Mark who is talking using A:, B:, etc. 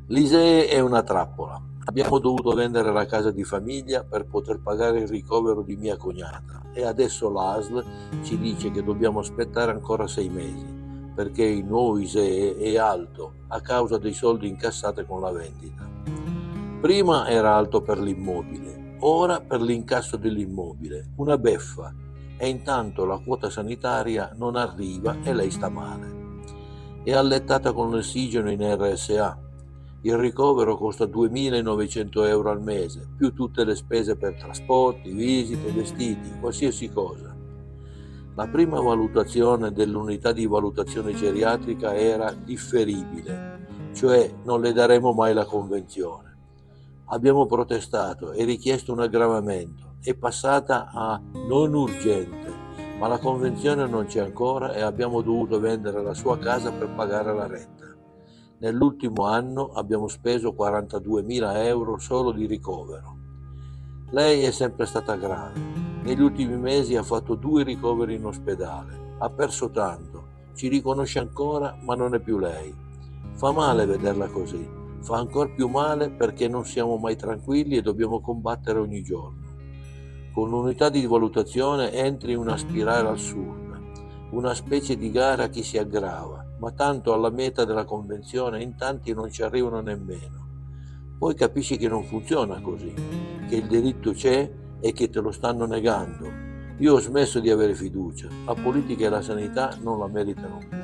A: L'ISEE è una trappola. Abbiamo dovuto vendere la casa di famiglia per poter pagare il ricovero di mia cognata e adesso l'ASL ci dice che dobbiamo aspettare ancora 6 mesi perché il nuovo ISEE è alto a causa dei soldi incassati con la vendita. Prima era alto per l'immobile, ora per l'incasso dell'immobile, una beffa, e intanto la quota sanitaria non arriva e lei sta male. È allettata con l'ossigeno in RSA. Il ricovero costa 2.900 euro al mese, più tutte le spese per trasporti, visite, vestiti, qualsiasi cosa. La prima valutazione dell'unità di valutazione geriatrica era differibile, cioè non le daremo mai la convenzione. Abbiamo protestato e richiesto un aggravamento, è passata a non urgente, ma la convenzione non c'è ancora e abbiamo dovuto vendere la sua casa per pagare la retta. Nell'ultimo anno abbiamo speso 42.000 euro solo di ricovero. Lei è sempre stata grave. Negli ultimi mesi ha fatto 2 ricoveri in ospedale. Ha perso tanto. Ci riconosce ancora, ma non è più lei. Fa male vederla così. Fa ancor più male perché non siamo mai tranquilli e dobbiamo combattere ogni giorno. Con l'unità di valutazione entri in una spirale assurda, una specie di gara a chi si aggrava, ma tanto alla meta della convenzione in tanti non ci arrivano nemmeno. Poi capisci che non funziona così, che il diritto c'è e che te lo stanno negando. Io ho smesso di avere fiducia, la politica e la sanità non la meritano più.